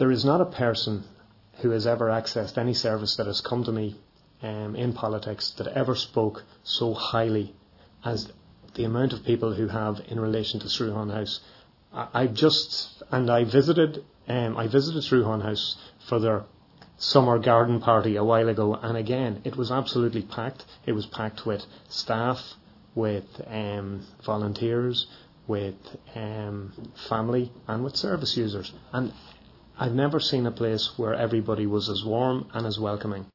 There is not a person who has ever accessed any service that has come to me in politics that ever spoke so highly as the amount of people who have in relation to Srúhan House. I visited Srúhan House for their summer garden party a while ago, and again it was absolutely packed. It was packed with staff, with volunteers, with family, and with service users. And I've never seen a place where everybody was as warm and as welcoming.